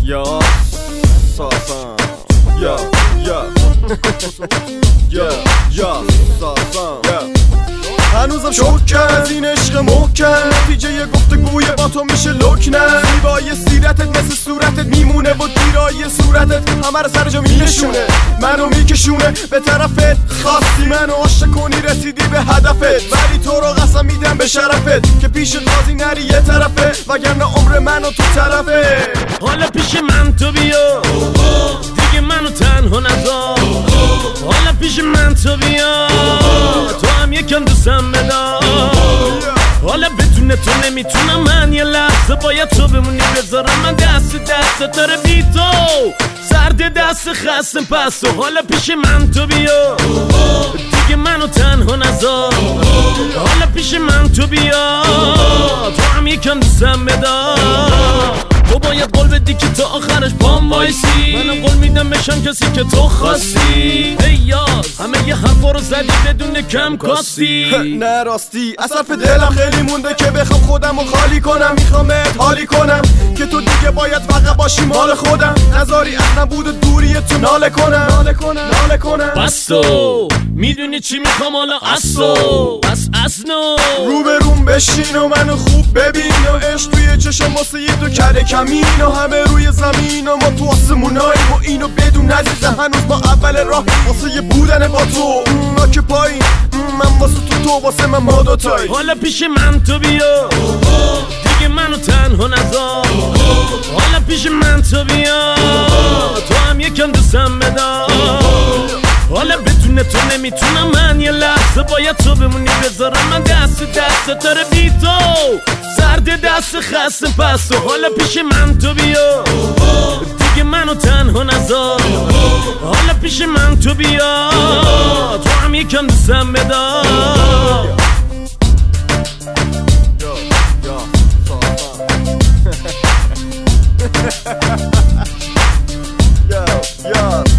یا ساسان یا ساسان هنوزم شوکن از این عشق محکم، نتیجه یه گفتگوی با تو میشه لکنه. زیبای سیرتت مثل صورتت میمونه و دیرای صورتت همه رو سر جا مینشونه، منو میکشونه به طرفت. خواستی منو عاشق کنی رسیدی به هدفت، ولی تو رو قسم میدم به شرفت که پیش قاضی نری یه طرفه، وگرنه عمر منو تو طرفه. حالا پیش من تو بیا دیگه منو تنها نذار، حالا پیش من تو بیا تو هم یکم دوستم بدار. حالا بدون تو نمیتونم من یه لحظه، باید تو بمونی بذارم من دست داره بی تو سرد دست خستم پس. و حالا پیش من تو بیا دیگه منو تنها نذار، حالا پیش من تو بیا تو هم یکم دوستم بدار. تو باید قول بدی که تا آخرش پام وایسی، منم قول میدم بشم کسی که تو خواستی. ای یاز همه یه حرفا رو زدی بدون کم کاستی. نه راستی از حرف دلم خیلی مونده که بخوام خودم رو خالی کنم، میخوامت حالی کنم که تو دیگه باید فقط باشی مال خودم، نذاری از نبود دوری تو ناله کنم. بس تو میدونی چی میخوام حالا اصلا نو رو به روم بشین و منو خوب ببین و عشق توی چشم واسه یه تو کره کمین و همه روی زمین و ما تو آسمونایی و اینو بدون عزیزم هنوز با اول راه واسه یه بودن با تو. ما که پایین من واسه تو واسه من ما دوتایی. حالا پیش من تو بیا دیگه منو تنها نذار، حالا پیش من تو بیا تو هم یکم دوستم بدار. حالا بدون تو نمیتونم من یه لحظه، باید تو بمونی بذارم من دست داره بی تو سرد دست خستم پس. و حالا پیش من تو بیا دیگه منو تنها نذار، حالا پیش من تو بیا تو هم یکم دوستم بدار. Yo,